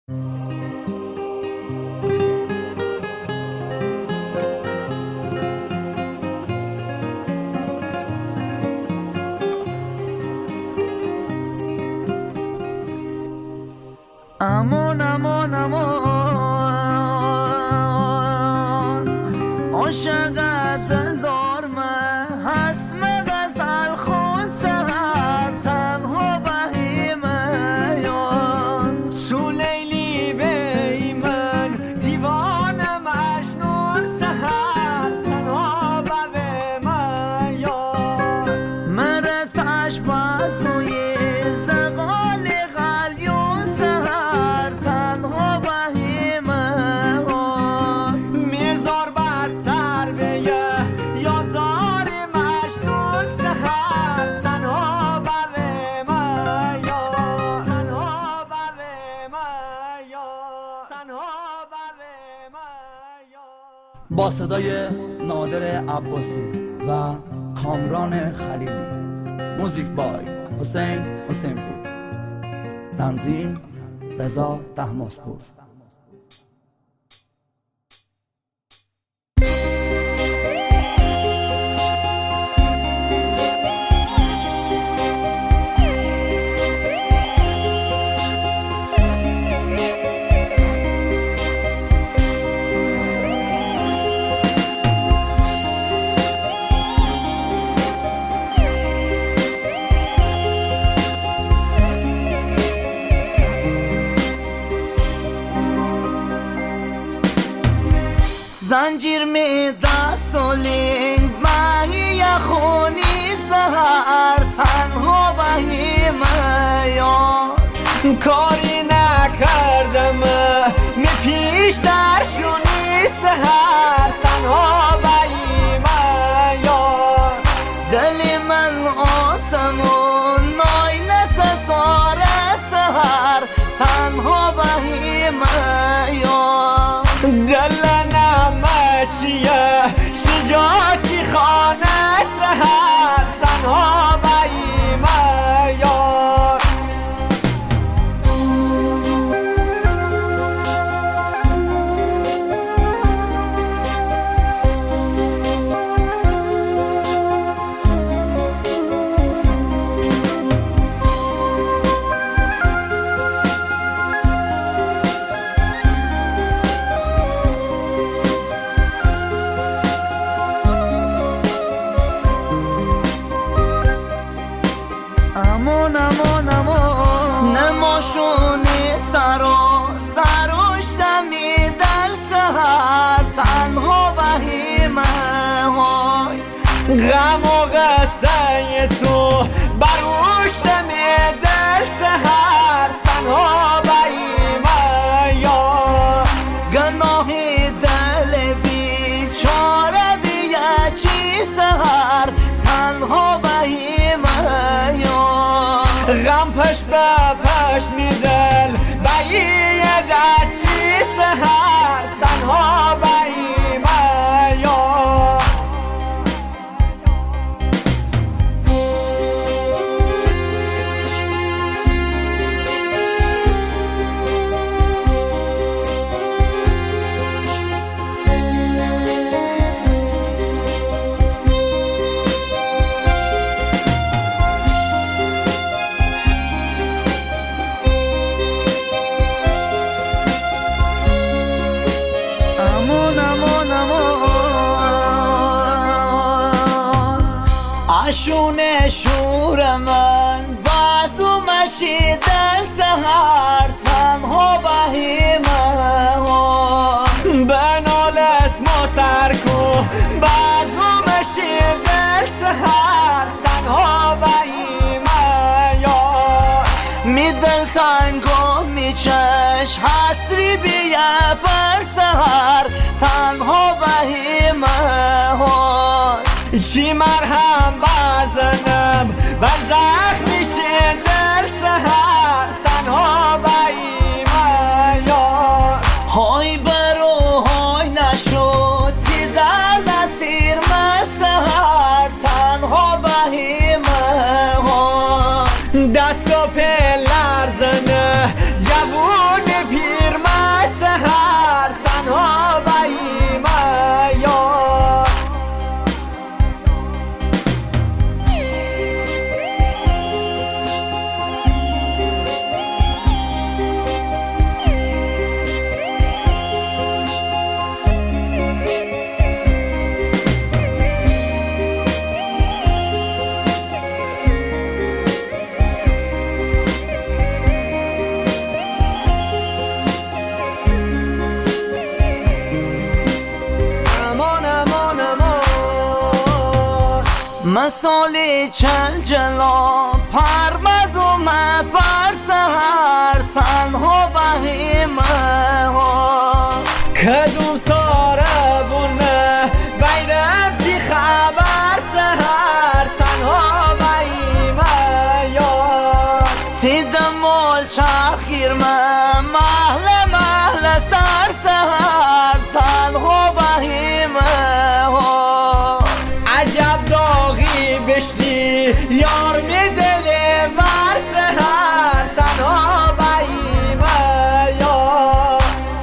امان امان امان عاشقت دلدار من هست غزل خون سهر تنها بهیمه یان تو لیلی بی من دیوان مجنون سهر تنها بهیمه یان مره تشبازوی زغال غلیون سهر تنها بهیمه میزار بر سر بیه یا زار مجنون سهر تنها بهیمه یان تنها بهیمه یان تنها بهیمه یان. با صدای نادر عباسی و کامران خلیلی، موزیک بای حسین پور، تنظیم رضا طهماسپور. زنجیر می دست و لنگ مهی خونی سهر تنها بهیمه یان کاری نکردم می پیش در شونی سهر تنها بهیمه یان دل من آسمون نای نسساره سهر تنها بهیمه یان دل چیه شجاعتی خانه سهر تنها بهیمه یار امان امان امان نماشونی سروشتمی دل سهر تنها بهیمه های غم و غصه تو بروشتمی دل سهر تنها بهیمه یا گناهی دل بیچاره بیه چی سهر تنها بهیمه یا غم پشت به پشت میدل بهیه در چی سهر تنها بهیمه یا عشون شور من بازو مشی دل سهر تنها بهیمه بنال اسم و سرکو بازو مشی دل سهر تنها بهیمه یا می دل تنگو می چش حسری بیه پر سهر تنها بهیمه چی مرهم بزنم بر زخمی شه دل سهر تنها بهیمه یار های برو های نشد تی در نسیر من سهر تنها بهیمه دست و پل لرزنه جوون پیر مثال چل جلا پرمز و مپر سهر تنها بهیمه ها کدوم ساره بونه بیرم چی خبر سهر تنها بهیمه یا تیدم مال چخیر محل محل سر سهر تنها بهیمه ها عجب داغی بشتی یار می دلی ور سهر تنها بهیمه یا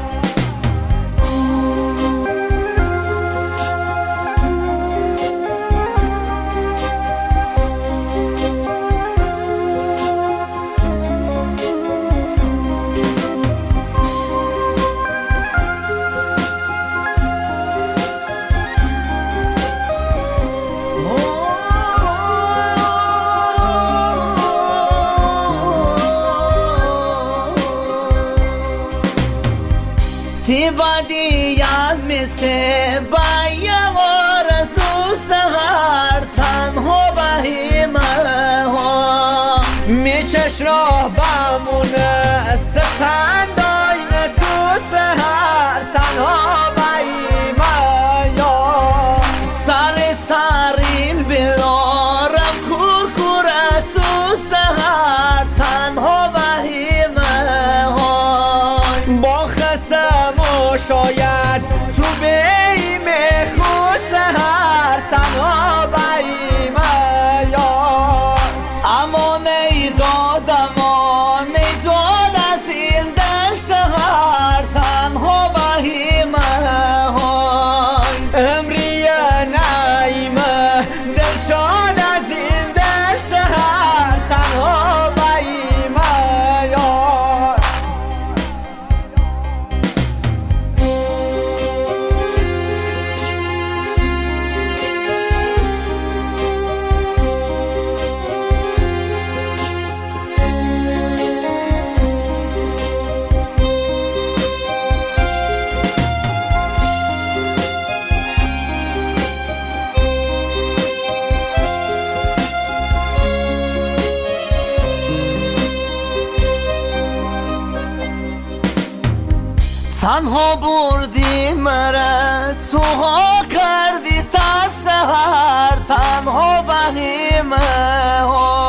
تی بدی یاد میسه بایا آرزو سهر تنها بهیمه ها میچش راه بمونه ستند آینه تو سهر تنها بهیمه یا سر سریل بیارم کور سو سهر تنها بهیمه ها با شاید تو بیم خود سهر تنها بهیمه یا اما نیداد از این دل سهر تنها بهیمه های امری نایمه دل شاد از این دل سهر تنها بهیمه یا تنها بردی مرا توها کردی تب سهر تنها بهیمه ها